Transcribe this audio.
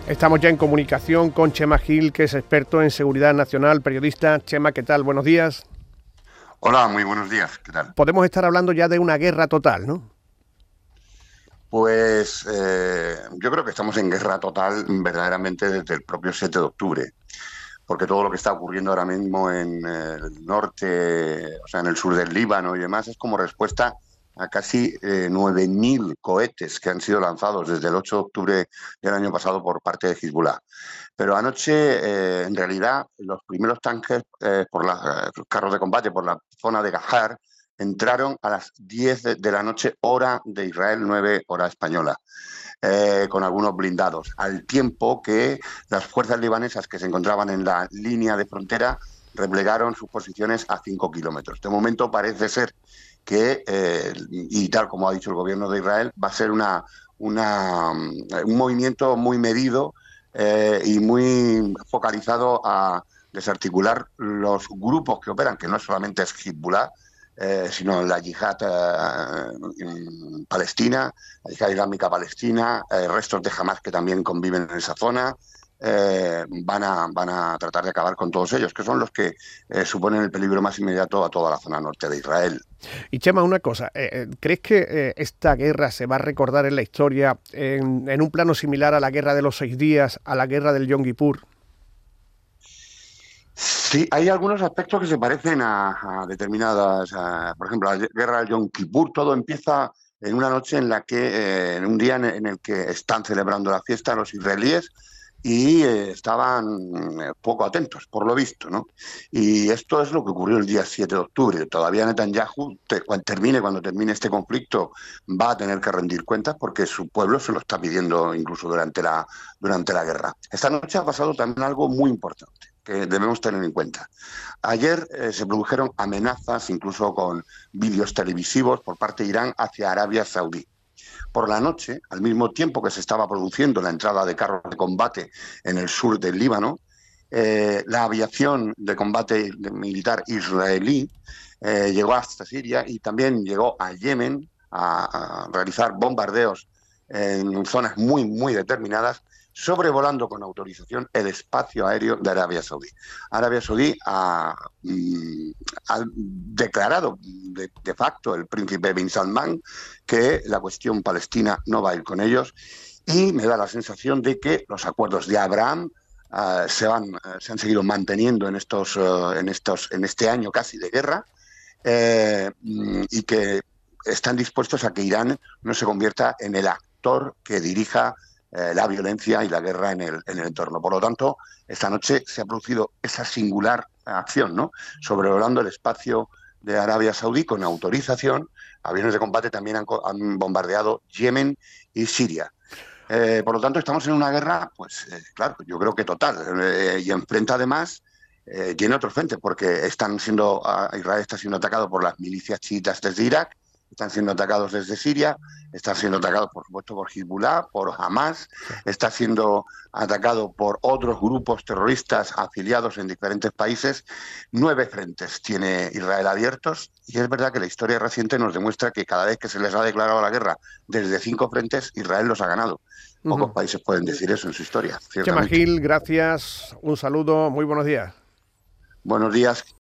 Estamos ya en comunicación con Chema Gil, que es experto en seguridad nacional, periodista. Chema, ¿qué tal? Buenos días. Hola, muy buenos días. ¿Qué tal? Podemos estar hablando ya de una guerra total, ¿no? Pues yo creo que estamos en guerra total verdaderamente desde el propio 7 de octubre, porque todo lo que está ocurriendo ahora mismo en el norte, o sea, en el sur del Líbano y demás, es como respuesta a casi 9.000 cohetes que han sido lanzados desde el 8 de octubre del año pasado por parte de Hezbollah. Pero anoche, en realidad, los primeros tanques los carros de combate por la zona de Gahar entraron a las 10 de la noche, hora de Israel, 9 hora española, con algunos blindados, al tiempo que las fuerzas libanesas que se encontraban en la línea de frontera replegaron sus posiciones a 5 kilómetros. De momento parece ser que, y tal como ha dicho el gobierno de Israel, va a ser un movimiento muy medido y muy focalizado a desarticular los grupos que operan, que no solamente es Hezbollah, sino la yihad palestina, la yihad islámica palestina, restos de Hamas que también conviven en esa zona. Van a tratar de acabar con todos ellos, que son los que suponen el peligro más inmediato a toda la zona norte de Israel. Y Chema, una cosa, ¿crees que esta guerra se va a recordar en la historia en un plano similar a la guerra de los 6 días, a la guerra del Yom Kippur? Sí, hay algunos aspectos que se parecen a determinadas, por ejemplo, la guerra del Yom Kippur. Todo empieza en una noche en la que, en un día en el que están celebrando la fiesta los israelíes y estaban poco atentos, por lo visto, ¿no? Y esto es lo que ocurrió el día 7 de octubre. Todavía Netanyahu, cuando termine este conflicto, va a tener que rendir cuentas porque su pueblo se lo está pidiendo incluso durante la guerra. Esta noche ha pasado también algo muy importante que debemos tener en cuenta. Ayer se produjeron amenazas, incluso con vídeos televisivos por parte de Irán hacia Arabia Saudí. Por la noche, al mismo tiempo que se estaba produciendo la entrada de carros de combate en el sur del Líbano, la aviación de combate militar israelí llegó hasta Siria y también llegó a Yemen a realizar bombardeos en zonas muy, muy determinadas, sobrevolando con autorización el espacio aéreo de Arabia Saudí. Arabia Saudí ha declarado de facto el príncipe bin Salman que la cuestión palestina no va a ir con ellos y me da la sensación de que los acuerdos de Abraham se han seguido manteniendo en este año casi de guerra y que están dispuestos a que Irán no se convierta en el actor que dirija la violencia y la guerra en el entorno. Por lo tanto, esta noche se ha producido esa singular acción, ¿no? Sobrevolando el espacio de Arabia Saudí con autorización. Aviones de combate también han bombardeado Yemen y Siria. Por lo tanto, estamos en una guerra, pues claro, yo creo que total, y enfrenta además tiene otro frente, porque Israel está siendo atacado por las milicias chiitas desde Irak, están siendo atacados desde Siria, están siendo atacados, por supuesto, por Hezbollah, por Hamas, Sí. está siendo atacado por otros grupos terroristas afiliados en diferentes países. 9 frentes tiene Israel abiertos y es verdad que la historia reciente nos demuestra que cada vez que se les ha declarado la guerra desde 5 frentes, Israel los ha ganado. Pocos países pueden decir eso en su historia, Chema ciertamente. Gil, gracias, un saludo, muy buenos días. Buenos días.